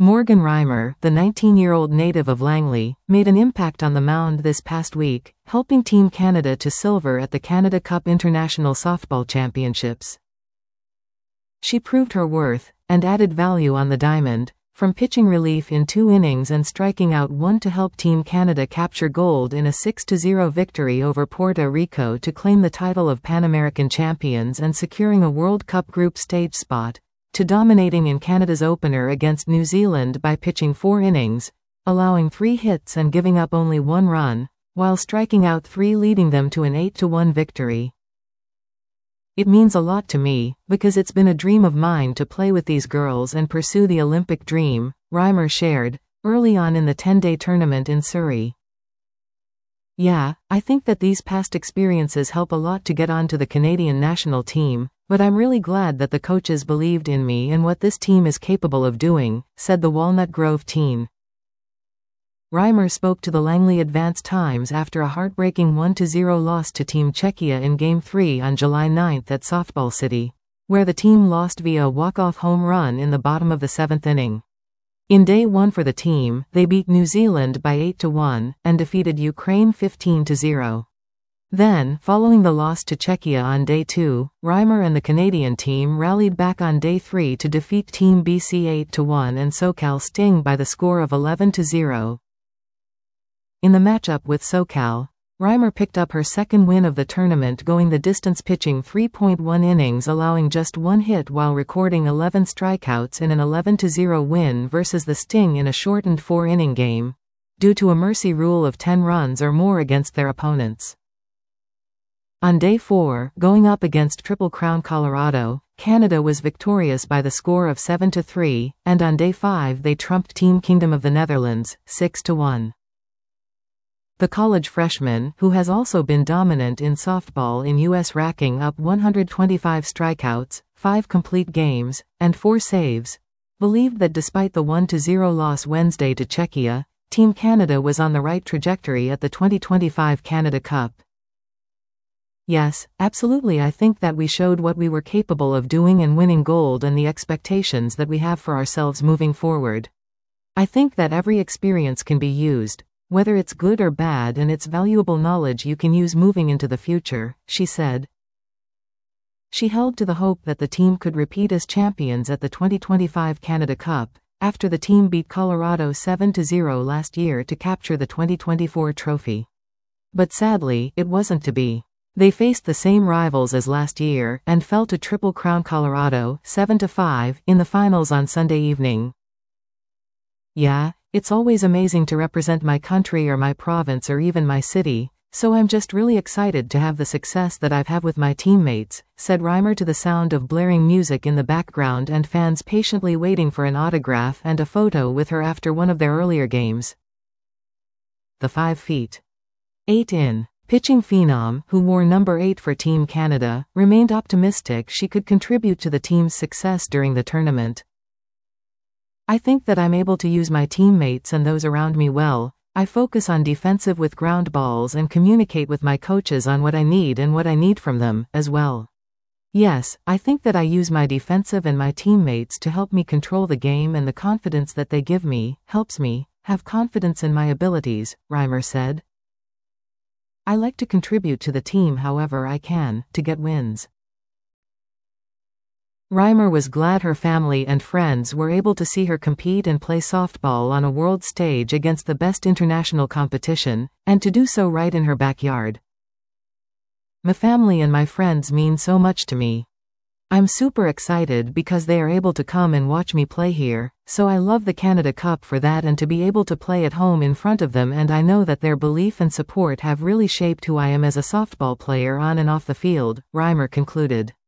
Morgan Reimer, the 19-year-old native of Langley, made an impact on the mound this past week, helping Team Canada to silver at the Canada Cup International Softball Championships. She proved her worth, and added value on the diamond, from pitching relief in 2 innings and striking out 1 to help Team Canada capture gold in a 6-0 victory over Puerto Rico to claim the title of Pan American champions and securing a World Cup group stage spot, to dominating in Canada's opener against New Zealand by pitching 4 innings, allowing 3 hits and giving up only 1 run, while striking out 3, leading them to an 8-1 victory. It means a lot to me, because it's been a dream of mine to play with these girls and pursue the Olympic dream, Reimer shared, early on in the 10-day tournament in Surrey. Yeah, I think that these past experiences help a lot to get onto the Canadian national team, but I'm really glad that the coaches believed in me and what this team is capable of doing, said the Walnut Grove teen. Reimer spoke to the Langley Advance-Times after a heartbreaking 1-0 loss to Team Czechia in Game 3 on July 9 at Softball City, where the team lost via a walk-off home run in the bottom of the 7th inning. In Day 1 for the team, they beat New Zealand by 8-1, and defeated Ukraine 15-0. Then, following the loss to Czechia on Day 2, Reimer and the Canadian team rallied back on Day 3 to defeat Team BC 8-1 and SoCal Sting by the score of 11-0. In the matchup with SoCal, Reimer picked up her 2nd win of the tournament, going the distance, pitching 3.1 innings, allowing just 1 hit while recording 11 strikeouts in an 11-0 win versus the Sting in a shortened 4-inning game, due to a mercy rule of 10 runs or more against their opponents. On Day 4, going up against Triple Crown Colorado, Canada was victorious by the score of 7-3, and on Day 5 they trumped Team Kingdom of the Netherlands, 6-1. The college freshman, who has also been dominant in softball in U.S., racking up 125 strikeouts, 5 complete games, and 4 saves, believed that despite the 1-0 loss Wednesday to Czechia, Team Canada was on the right trajectory at the 2025 Canada Cup. Yes, absolutely, I think that we showed what we were capable of doing and winning gold and the expectations that we have for ourselves moving forward. I think that every experience can be used, whether it's good or bad, and it's valuable knowledge you can use moving into the future, she said. She held to the hope that the team could repeat as champions at the 2025 Canada Cup, after the team beat Colorado 7-0 last year to capture the 2024 trophy. But sadly, it wasn't to be. They faced the same rivals as last year, and fell to Triple Crown Colorado 7-5 in the finals on Sunday evening. Yeah, it's always amazing to represent my country or my province or even my city, so I'm just really excited to have the success that I've had with my teammates, said Reimer to the sound of blaring music in the background and fans patiently waiting for an autograph and a photo with her after one of their earlier games. The 5'8" pitching phenom, who wore number 8 for Team Canada, remained optimistic she could contribute to the team's success during the tournament. I think that I'm able to use my teammates and those around me well. I focus on defensive with ground balls and communicate with my coaches on what I need and what I need from them, as well. Yes, I think that I use my defensive and my teammates to help me control the game, and the confidence that they give me helps me have confidence in my abilities, Reimer said. I like to contribute to the team however I can, to get wins. Reimer was glad her family and friends were able to see her compete and play softball on a world stage against the best international competition, and to do so right in her backyard. My family and my friends mean so much to me. I'm super excited because they are able to come and watch me play here, so I love the Canada Cup for that and to be able to play at home in front of them, and I know that their belief and support have really shaped who I am as a softball player on and off the field, Reimer concluded.